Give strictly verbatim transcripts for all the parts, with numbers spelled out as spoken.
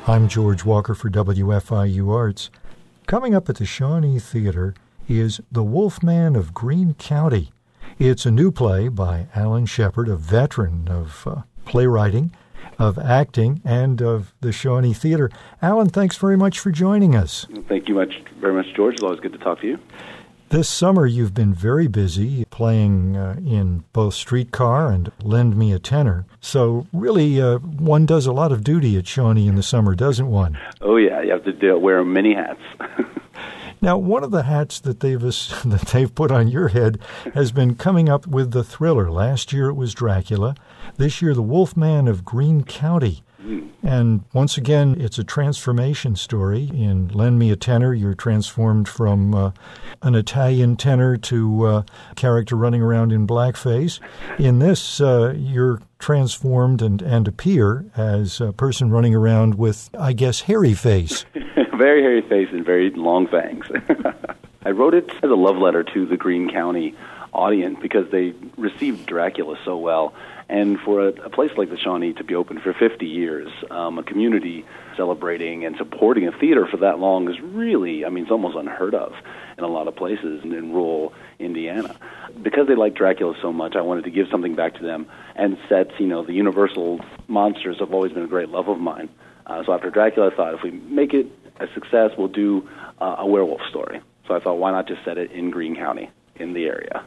I'm George Walker for W F I U Arts. Coming up at the Shawnee Theater is The Wolfman of Greene County. It's a new play by Alan Shepard, a veteran of uh, playwriting, of acting, and of the Shawnee Theater. Alan, thanks very much for joining us. Thank you much, very much, George. It's always good to talk to you. This summer you've been very busy playing uh, in both Streetcar and Lend Me a Tenor. So really, uh, one does a lot of duty at Shawnee in the summer, doesn't one? Oh, yeah. You have to do, wear many hats. Now, one of the hats that they've that they've put on your head has been coming up with the thriller. Last year it was Dracula. This year, The Wolfman of Greene County. Mm. And once again, it's a transformation story. In Lend Me a Tenor, you're transformed from uh, an Italian tenor to uh, a character running around in blackface. In this, uh, you're transformed and, and appear as a person running around with, I guess, hairy face. Very hairy face and very long fangs. I wrote it as a love letter to the Greene County audience because they received Dracula so well. And for a, a place like the Shawnee to be open for fifty years, um, a community celebrating and supporting a theater for that long is really, I mean, it's almost unheard of in a lot of places in, in rural Indiana. Because they like Dracula so much, I wanted to give something back to them. And sets, you know, the Universal monsters have always been a great love of mine. Uh, so after Dracula, I thought if we make it a success, we'll do uh, a werewolf story. So I thought, why not just set it in Greene County, in the area?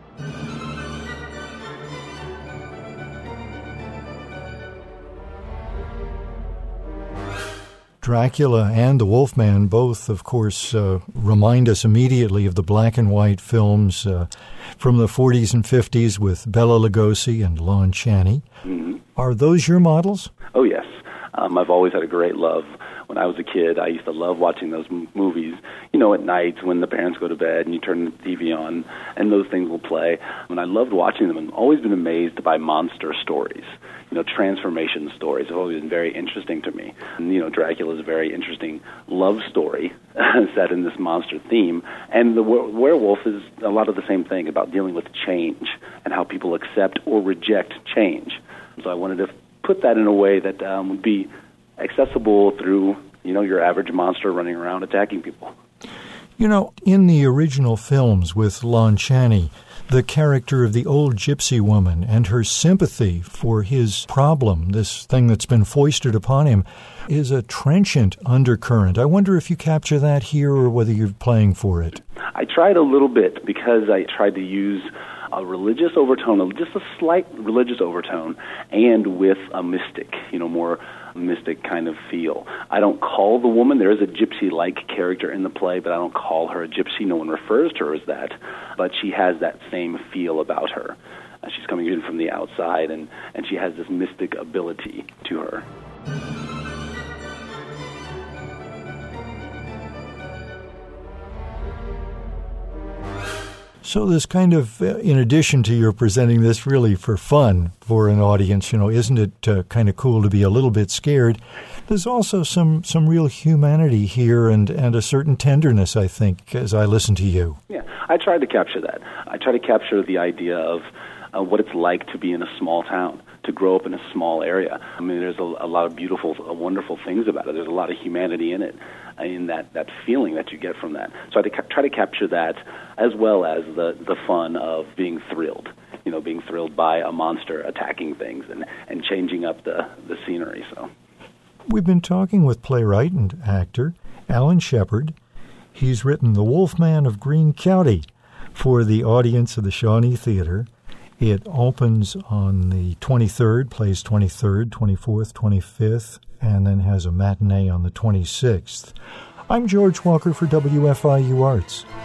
Dracula and The Wolfman both, of course, uh, remind us immediately of the black and white films uh, from the forties and fifties with Bela Lugosi and Lon Chaney. Mm-hmm. Are those your models? Oh, yes. Um, I've always had a great love. When I was a kid, I used to love watching those m- movies, you know, at night when the parents go to bed and you turn the T V on and those things will play. And I loved watching them and always been amazed by monster stories. You know, transformation stories have always been very interesting to me. And, you know, Dracula is a very interesting love story set in this monster theme. And the were- werewolf is a lot of the same thing about dealing with change and how people accept or reject change. So I wanted to put that in a way that um, would be accessible through, you know, your average monster running around attacking people. You know, in the original films with Lon Chaney, the character of the old gypsy woman and her sympathy for his problem, this thing that's been foisted upon him, is a trenchant undercurrent. I wonder if you capture that here or whether you're playing for it. I tried a little bit because I tried to use a religious overtone, just a slight religious overtone, and with a mystic, you know, more mystic kind of feel. I don't call the woman, there is a gypsy-like character in the play, but I don't call her a gypsy. No one refers to her as that, but she has that same feel about her. Uh, she's coming in from the outside, and, and she has this mystic ability to her. So this kind of, uh, in addition to your presenting this really for fun for an audience, you know, isn't it uh, kind of cool to be a little bit scared? There's also some, some real humanity here and, and a certain tenderness, I think, as I listen to you. Yeah, I tried to capture that. I try to capture the idea of uh, what it's like to be in a small town, to grow up in a small area. I mean, there's a, a lot of beautiful, uh, wonderful things about it. There's a lot of humanity in it, uh, in that, that feeling that you get from that. So I ca- try to capture that as well as the, the fun of being thrilled, you know, being thrilled by a monster attacking things and, and changing up the, the scenery. So we've been talking with playwright and actor Alan Shepard. He's written The Wolfman of Greene County for the audience of the Shawnee Theater. It opens on the twenty-third, plays twenty-third, twenty-fourth, twenty-fifth, and then has a matinee on the twenty-sixth. I'm George Walker for W F I U Arts.